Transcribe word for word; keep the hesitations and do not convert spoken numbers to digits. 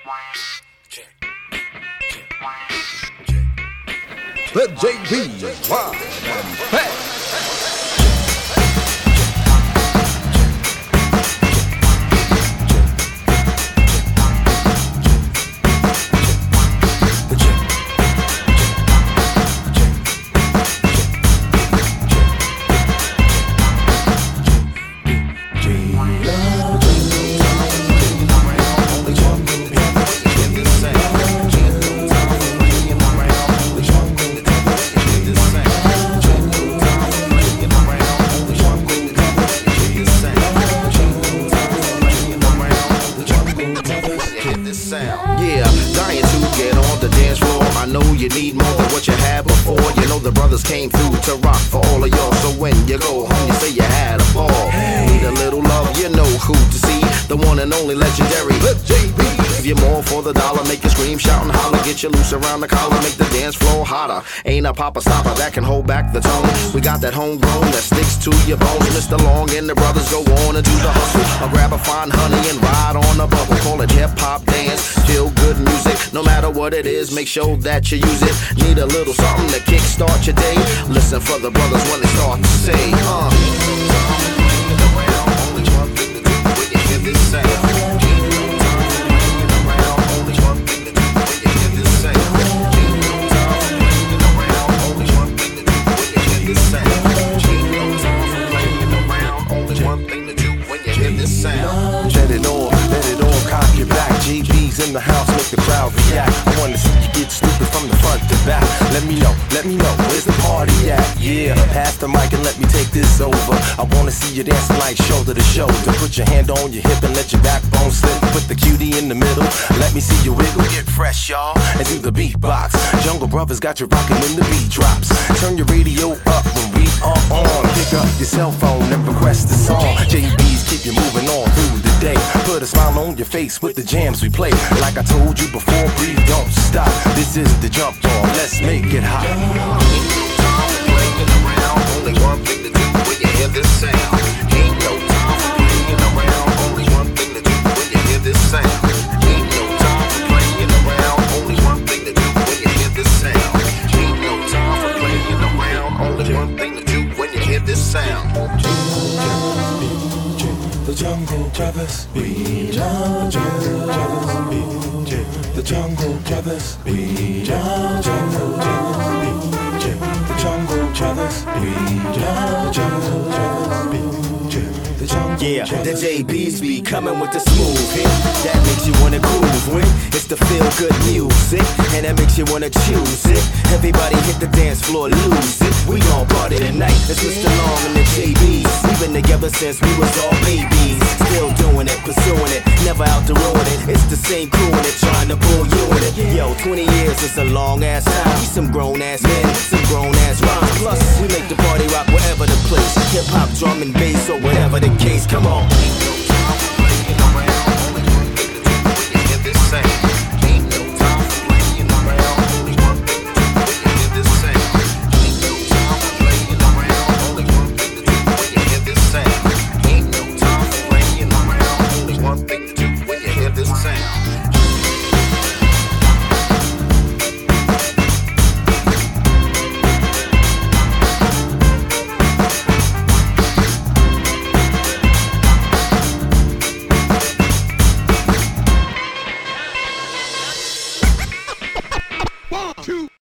Let J B live and back. Yeah, dying to get on the dance floor. I know you need more than what you had before. You know the brothers came through to rock for all of y'all. So when you go home, you say you had a ball. Need a little love, you know who to see. The one and only legendary Let J B. Give you more for the dollar, make you scream, shout and holler. Get you loose around the collar, make the dance floor hotter. Ain't a papa stopper that can hold back the tone. We got that homegrown that sticks to your bones. Mister Long and the brothers go on and do the hustle. Or grab a fine honey and ride on a bubble. Call it hip hop dance, feel good music. No matter what it is, make sure that you use it. Need a little something to kickstart your day. Listen for the brothers when they start to say, uh. Only one thing to do when you hear this sound. Let it on, let it on, cock your back. J B's in the house, make the crowd react. I wanna see you get stupid from the front to back. Let me know, let me know, where's the party at? Yeah, pass the mic and let me take this over. I wanna see you dancing like shoulder to shoulder. Put your hand on your hip and let your backbone slip. Put the cutie in the middle, let me see you wiggle. Get fresh, y'all, and do the beatbox. Jungle Brothers got you rocking when the beat drops. Turn your radio up when we are on. Pick up your cell phone and request the song. J B's keep you moving on through the day. Put a smile on your face with the jams we play. Like I told you before, breathe, don't stop. This is the jump ball, let's make it hot. Ain't no time for playing around. Only one thing to do when you hear this sound. Ain't no time for playing around. Only one thing to do when you hear this sound. Ain't no time for playing around. Only one thing to do when you hear this sound. Ain't no time for playing around. Only one thing to do when you hear this sound. The Jungle Brothers, we are Jungle Brothers, we the Jungle Brothers, we are Jungle Brothers, the Jungle Brothers, we are Jungle Brothers, the Jungle Yeah, the J B's be coming with the smooth hit that makes you wanna groove with. It's the feel good music, and that makes you wanna choose it. Everybody hit the dance floor, lose it. We gon' party tonight. It's Mister Long and the J B's. We've been together since we was all babies. Still doing it, pursuing it, never out to ruin it. It's the same crew in it, trying to pull you in it. Yo, twenty years is a long ass time. We some grown ass men, some grown ass rhymes. Plus, we make the party rock wherever the place. Hip hop, drum and bass, or whatever the case. Come on. Ain't no time for playing around. Only one thing to do when you hear this sound. Ain't no time for playing around. Only one thing to do when you hear this sound. Ain't no time for playing around. Only one thing to do when you hear this sound. Ain't no time for playing around. Only one thing to do when you hear this sound. Two.